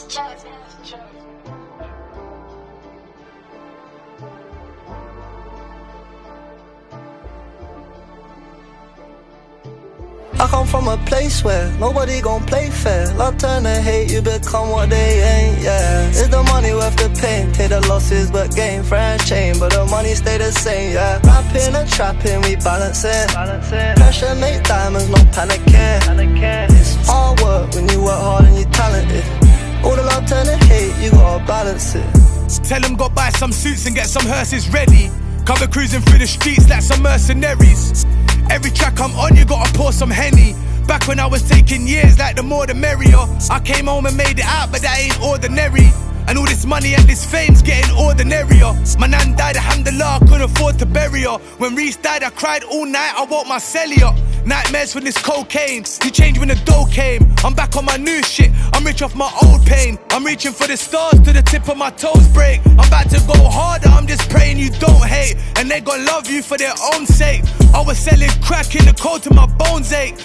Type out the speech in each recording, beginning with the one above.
I come from a place where nobody gon' play fair. Love turn to hate, you become what they ain't, yeah. Is the money worth the pain? Take the losses but gain friends change, but the money stay the same, yeah. Rapping and trapping, we balance it. Pressure make diamonds, no panicking. It's hard work when you work hard and you talented. All the love turn to hate, you gotta balance it. Tell them go buy some suits and get some hearses ready. Cover cruising through the streets like some mercenaries. Every track I'm on, you gotta pour some Henny. Back when I was taking years, like the more the merrier. I came home and made it out, but that ain't ordinary. And all this money and this fame's getting ordinarier. My nan died, alhamdulillah, I couldn't afford to bury her. When Reese died, I cried all night, I woke my celly up. Nightmares from this cocaine, you changed when the dough came. I'm back on my new shit, I'm rich off my old pain. I'm reaching for the stars to the tip of my toes break. I'm about to go harder, I'm just praying you don't hate. And they gon' love you for their own sake. I was selling crack in the cold till my bones ache.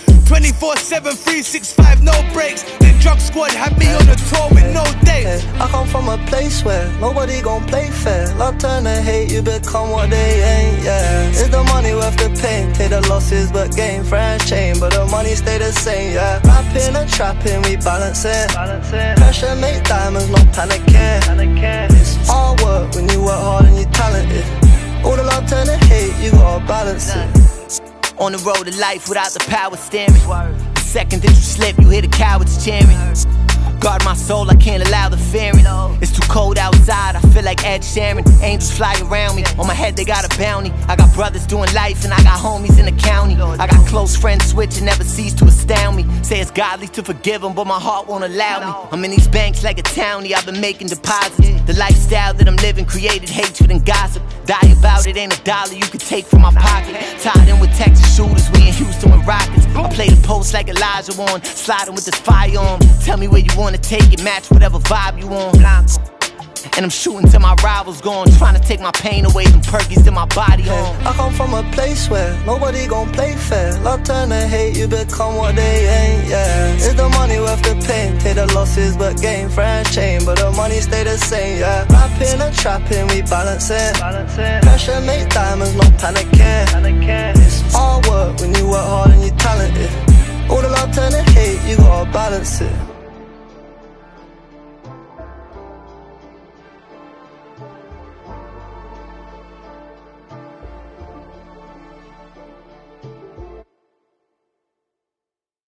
24/7, 365, no breaks. The drug squad had me on a tour with no dates. I come from a place where nobody gon' play fair. Love turn to hate, you become what they ain't, yeah. Is the money worth the pain? Take the losses but gain friends change, but the money stay the same, yeah. Rapping and trapping, we balance it. Pressure make diamonds, no panicking. It's hard work when you work hard and you talented. All the love turn to hate, you gotta balance it. On the road to life without the power steering. The second that you slip, you hear the cowards cheering. Guard my soul, I can't allow the fearing. It's too cold outside, I feel like Ed Sheeran. Angels fly around me, on my head they got a bounty. I got brothers doing life and I got homies in the county. I got close friends switch and never cease to astound me. Say it's godly to forgive them, but my heart won't allow me. I'm in these banks like a townie, I've been making deposits. The lifestyle that I'm living created hatred and gossip. Die about it, ain't a dollar you could take from my pocket. Tied in with Texas shooters, we in Houston with Rockets. I play the post like Elijah Warren, sliding with this firearm. Tell me where you wanna take it, match whatever vibe you on. And I'm shooting till my rivals gone, trying to take my pain away, them perkies in my body on. I come from a place where nobody gon' play fair. Love turn to hate, you become what they ain't, yeah. Is the money worth the pain? Take the losses but gain friends change, but the money stay the same, yeah. Rapping and trapping, we balance it. Pressure make diamonds, no panicking. It's hard work when you work hard and you talented. All the love turn to hate, you gotta balance it.